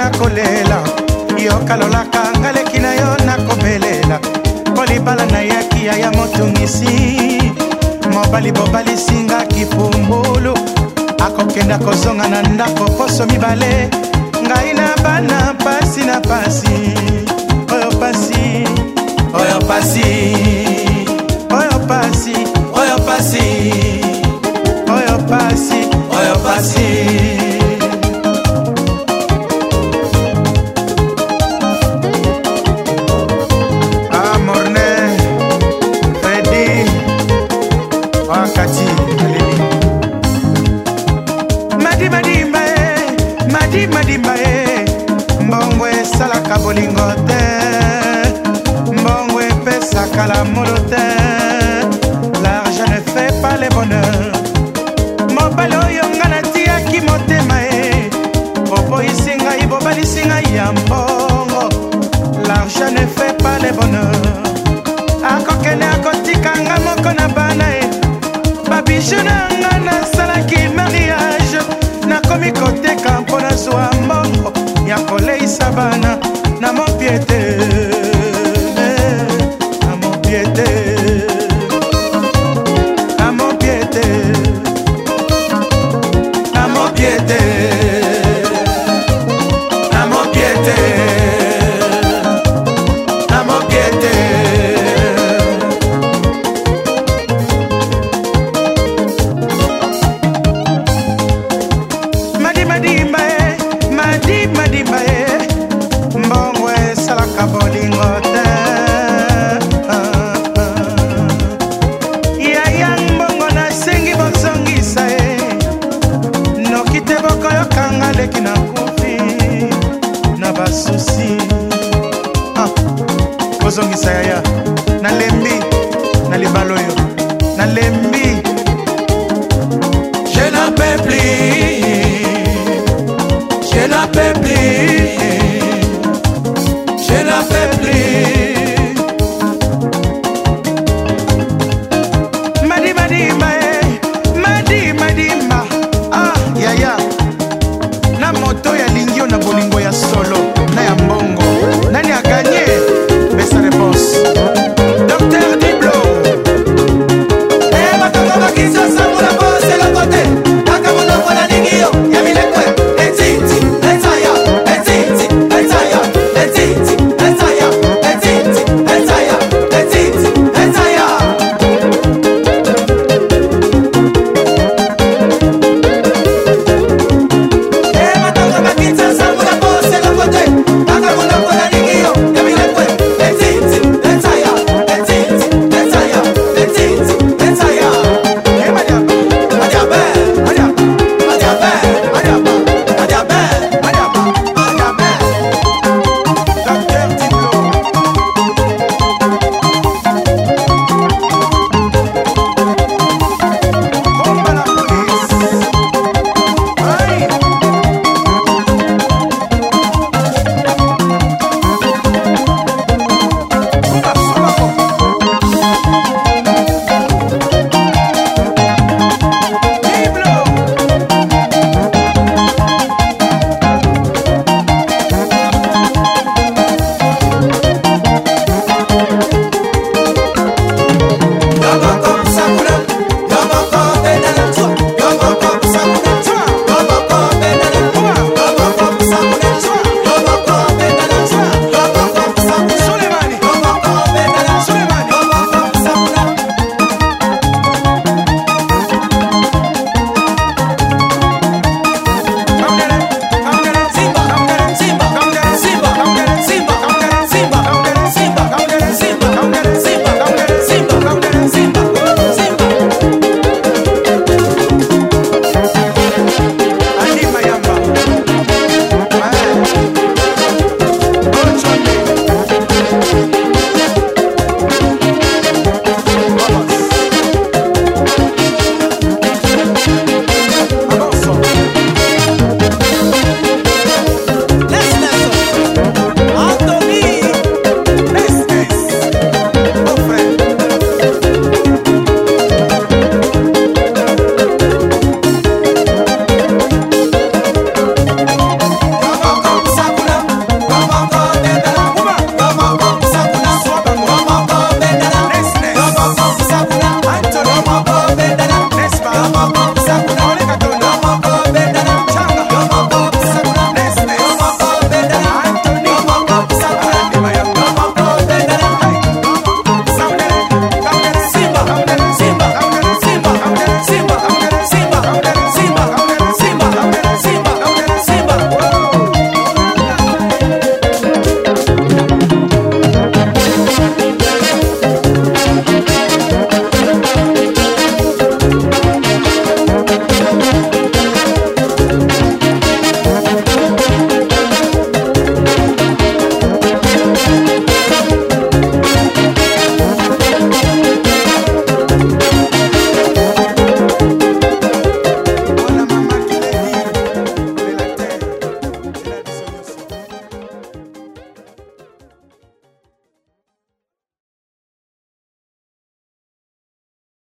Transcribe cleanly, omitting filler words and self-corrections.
nakolela yo kalolaka ngaleki na yo nakobelela kolibala na yaki ya motungisi mobali bobalisinga kipumbulu akokenda kozonga na ndako poso mibale ngai na bana pasi na pasi oyo pasi oyo pasi oyo pasi oyo pasi oyo pasi oyo pasi mbongo esalaka bolingo te mbongo epesaka lamolo te l'argent ne fait pas le bonheur mobali oyo nga natiaki motema e boboyisi ngai bobalisi ngai ya mbongo l'argent ne fait pas le bonheur akokende akotikanga moko na bana e babiju na nga nasalaki mariage nakomi koteka mpo nazwa mbongo ya koleisa bana na mopiete na mopiete na mopiete na mopiete na mopiete na mopiete mbongo esalaka bolingo te yaya mbongo nasengi bozongisa e noki te bokoyokanga leki na kufi na basusi